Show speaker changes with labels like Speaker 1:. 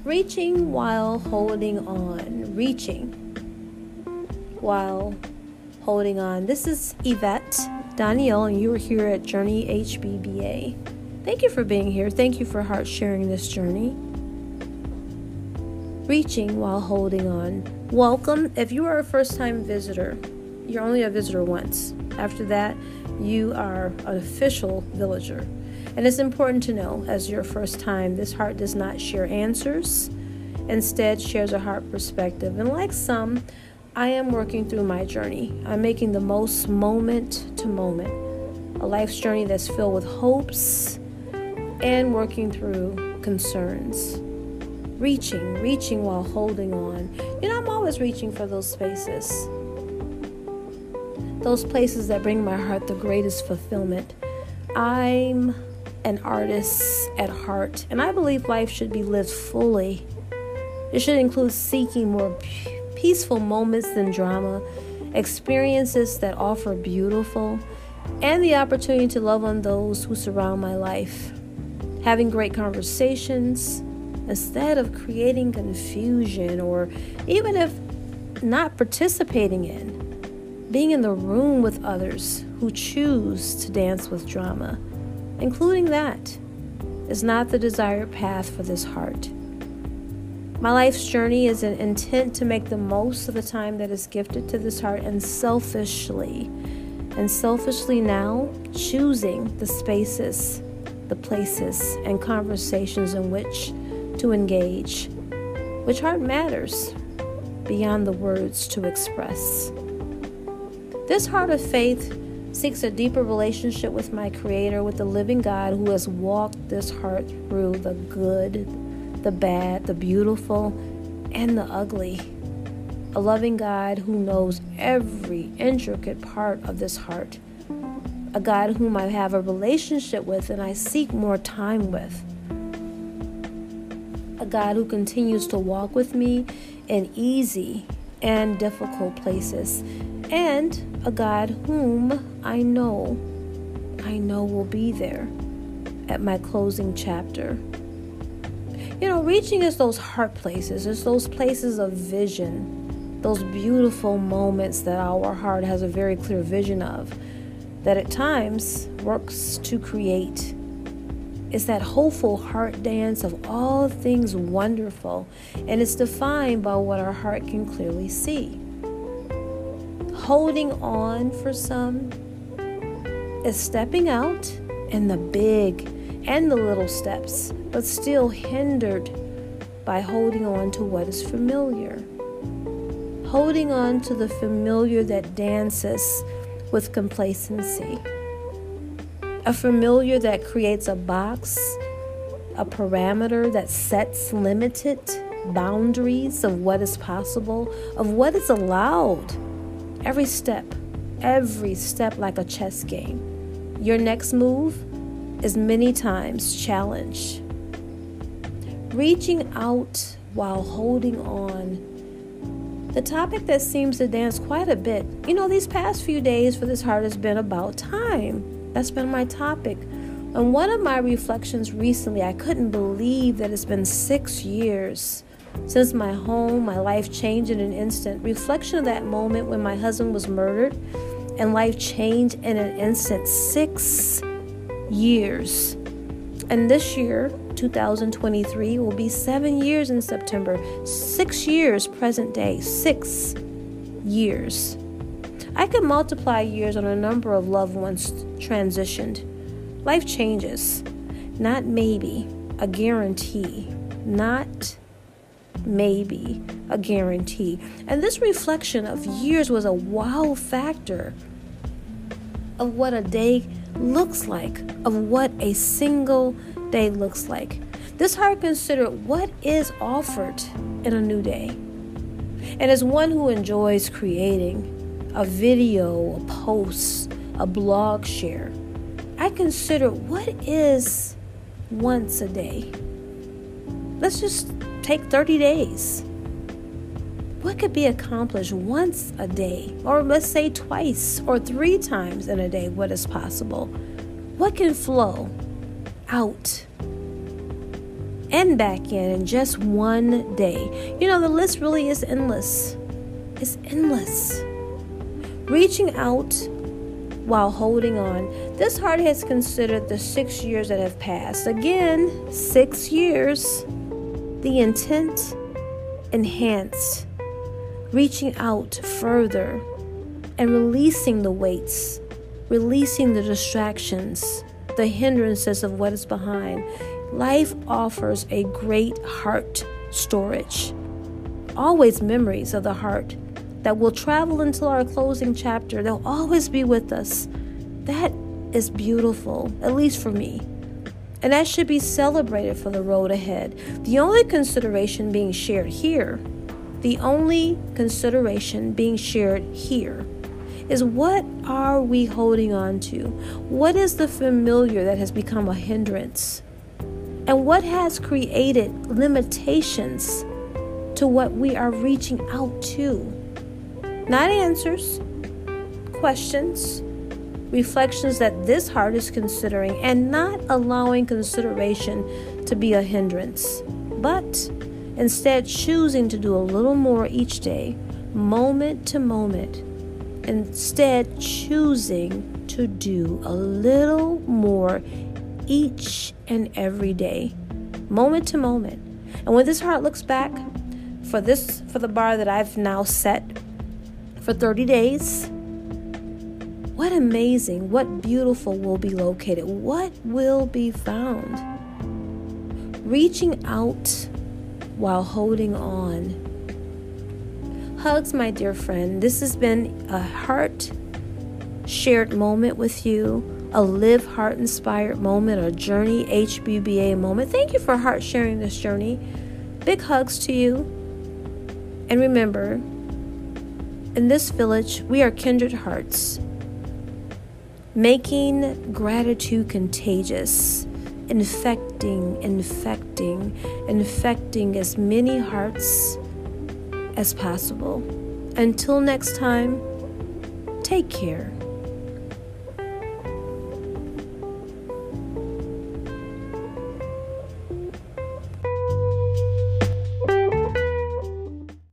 Speaker 1: Reaching while holding on. Reaching while holding on. This is Yvette Danielle, and you are here at Journey HBBA. Thank you for being here. Thank you for heart sharing this journey. Reaching while holding on. Welcome. If you are a first-time visitor, you're only a visitor once. After that, you are an official villager. And it's important to know, as your first time, this heart does not share answers. Instead, shares a heart perspective. And like some, I am working through my journey. I'm making the most moment to moment. A life's journey that's filled with hopes and working through concerns. Reaching while holding on. I'm always reaching for those spaces. Those places that bring my heart the greatest fulfillment. I'm an artist at heart, and I believe life should be lived fully. It should include seeking more peaceful moments than drama, experiences that offer beautiful, and the opportunity to love on those who surround my life. Having great conversations instead of creating confusion, or even if not participating in, being in the room with others who choose to dance with drama. Including that is not the desired path for this heart. My life's journey is an intent to make the most of the time that is gifted to this heart, and selfishly now choosing the spaces, the places, and conversations in which to engage. Which heart matters beyond the words to express. This heart of faith seeks a deeper relationship with my Creator, with the living God who has walked this heart through the good, the bad, the beautiful, and the ugly. A loving God who knows every intricate part of this heart. A God whom I have a relationship with and I seek more time with. A God who continues to walk with me in easy and difficult places. And a God whom I know will be there at my closing chapter. Reaching is those heart places. It's those places of vision, those beautiful moments that our heart has a very clear vision of, that at times works to create. It's that hopeful heart dance of all things wonderful, and it's defined by what our heart can clearly see. Holding on for some is stepping out in the big and the little steps, but still hindered by holding on to what is familiar. Holding on to the familiar that dances with complacency. A familiar that creates a box, a parameter that sets limited boundaries of what is possible, of what is allowed. Every step like a chess game. Your next move is many times challenged. Reaching out while holding on. The topic that seems to dance quite a bit. These past few days for this heart has been about time. That's been my topic. And one of my reflections recently, I couldn't believe that it's been 6 years since my life changed in an instant. Reflection of that moment when my husband was murdered and life changed in an instant. 6 years. And this year, 2023, will be 7 years in September. 6 years present day. 6 years. I could multiply years on a number of loved ones transitioned. Life changes. Not maybe, a guarantee. Not maybe, a guarantee. And this reflection of years was a wow factor of what a day looks like, of what a single day looks like. This heart considered what is offered in a new day. And as one who enjoys creating a video, a post, a blog share, I consider what is once a day. Let's just take 30 days. What could be accomplished once a day, or let's say twice or 3 times in a day? What is possible? What can flow out and back in just one day. You know, the list really is endless. It's endless. Reaching out while holding on. This heart has considered the 6 years that have passed. Again, 6 years. The intent enhanced. Reaching out further and releasing the weights, releasing the distractions, the hindrances of what is behind. Life offers a great heart storage. Always memories of the heart that will travel until our closing chapter. They'll always be with us. That is beautiful, at least for me. And that should be celebrated for the road ahead. The only consideration being shared here, is what are we holding on to? What is the familiar that has become a hindrance? And what has created limitations to what we are reaching out to? Not answers, questions, reflections that this heart is considering, and not allowing consideration to be a hindrance, but instead choosing to do a little more each day, moment to moment. Instead choosing to do a little more each and every day, moment to moment. And when this heart looks back for the bar that I've now set for 30 days, what amazing, what beautiful will be located, what will be found. Reaching out while holding on. Hugs, my dear friend. This has been a heart shared moment with you, a live heart inspired moment, a journey HBBA moment. Thank you for heart sharing this journey. Big hugs to you. And remember, in this village, we are kindred hearts, making gratitude contagious, infecting as many hearts as possible. Until next time, take care.